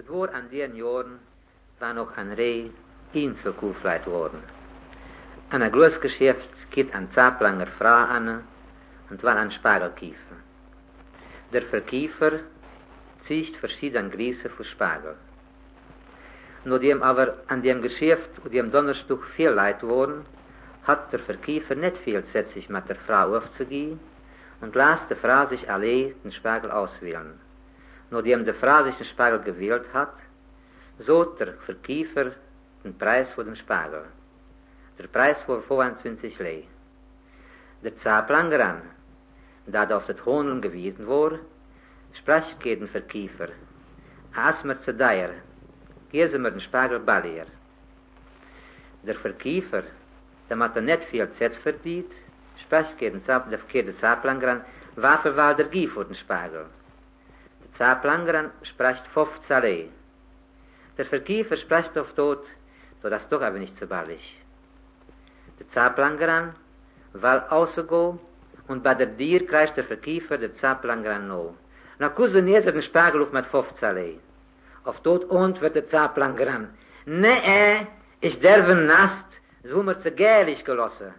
war an den Jahren, war noch ein Reh Inselkufleit worden. An ein großes Geschäft geht ein Zaplanger Frau an und war ein Spargelkiefer. Der Verkiefer zieht verschiedene Grieße für Spargel. Nachdem aber an dem Geschäft und dem Donnerstag viel Leid wurden, hat der Verkiefer nicht viel Zeit, sich mit der Frau aufzugehen und las die Frau sich allein den Spargel auswählen. Nachdem die Frau sich den Spargel gewählt hat, so der Verkiefer den Preis für den Spargel. Der Preis war 25 Lei. Der Zaplanger an, da auf das Hohneln gewiesen war, spricht gegen den Verkiefer: "As mir zu teuer, gehen Sie mir den Spargel ballier." Der Verkiefer, der hat nicht viel Zeit verdient, spricht gegen den Zaplanger an: "Waffe war der Gie für den Spargel." Der Zaplanger an spricht 15 Lei. Der Verkiefer spricht auf Tod, so das doch aber nicht so ballig. Der Zaplanger an will ausgehen und bei der Dier kreist der Verkiefer der Zaplanger an noch. Na kusse neser den Spargel auf mit 15 Lei. Auf Tod und wird der Zaplanger an: "Nee, ich derben nast, so mir zu gährlich gelassen."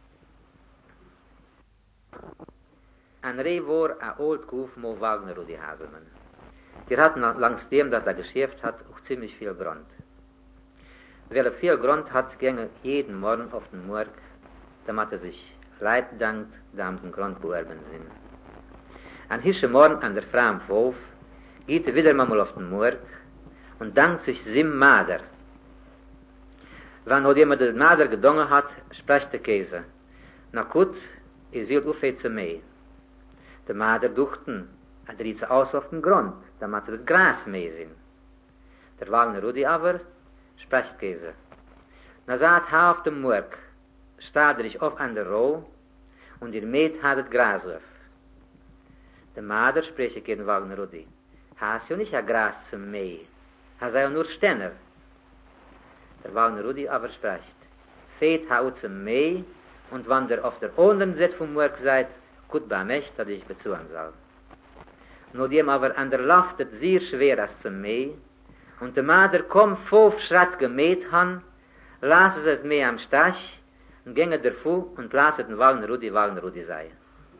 Ein Reh war ein old Kuf mo Wagner Rudi Haselmann. Die hatten langs dem, dass er Geschäft hat, auch ziemlich viel Grund. Weil er viel Grund hat, ginge jeden Morgen auf den Markt, damit er sich Leid dankt, da am den Grund beerben sind. An hische Morgen an der Frau am Hof geht er wieder mal auf den Markt und dankt sich Sim Mader. Wenn nachdem er den Mader gedungen hat, spricht der Käse: "Na gut, ihr seht uffe zu meh." Der Mader duchten, er dreht sich aus auf den Grund, damit er das Gras meh sind. Der Wagner Rudi aber spricht Käse: "Na saht ha auf dem Markt, steht ich auf an der Roh und ihr Mäht hat das Gras auf." Der Mader spricht gegen Wagner Rudi: "Hast ja nicht ein Gras zum Mäh, hast ja nur Stenner." Der Wagner Rudi aber spricht: "Fehlt ha zum Mäh und wenn der auf der anderen Seite vom Markt seid, gut bei mich, dass ich bezuhren soll." Nachdem aber an der Luft es sehr schwer ist zum Mäh und der Mader kommt 5 Schritt gemäht han, lassen sie es Mäh am Stach und gingen davor und lassen den Wagner Rudi sei.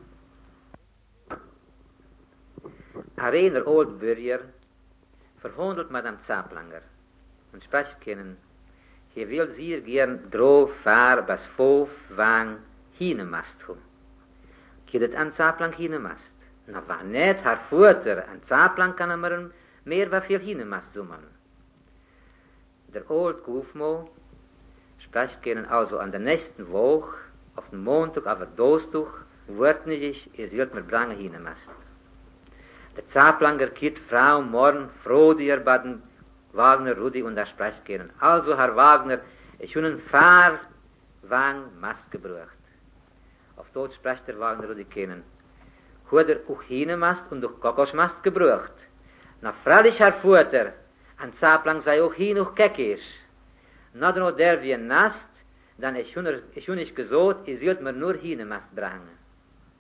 Ein reiner Oldbürger verhundelt mit einem Zaplanger und spricht kennen: "Hier will sie gern drauf fahr, bis 5 Wang hinemast hu." Geht es an Zaplang hinemast? Na war nicht, Herr Futter, an Zaplang kann man mehr was viel hinemast summen. Der Old Kufmo spricht kennen also an der nächsten Woche, auf den Montag, aber Dostug, wird nicht, ihr sollt mir bringen hinemast. Der Zaplanger geht Frau morgen froh dir bei den Wagner Rudi und er spricht kennen: "Also Herr Wagner, ich habe einen Fahrwang Mast gebraucht." Auf Deutsch spricht der Wagner Rudi kennen: "Hat er auch Hinemast und auch Kokosmast gebraucht? Na freilich, Herr Futter, an Zaplang sei auch hin auch keckisch. Na nur der wie ein Nast, dann ich habe nicht gesagt, ihr sollt mir nur Hinemast bringen."